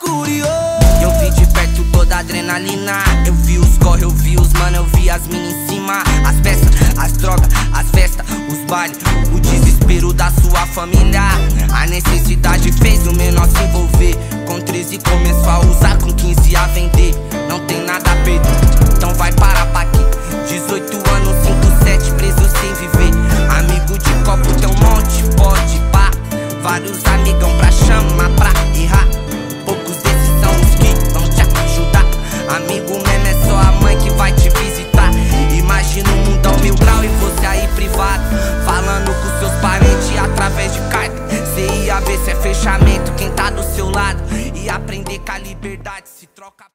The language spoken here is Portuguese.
curioso. Eu vi de perto toda a adrenalina. Eu vi os corre, eu vi os mano, eu vi as mina em cima. As peças, as drogas, as festas, os bailes, o desespero da sua família.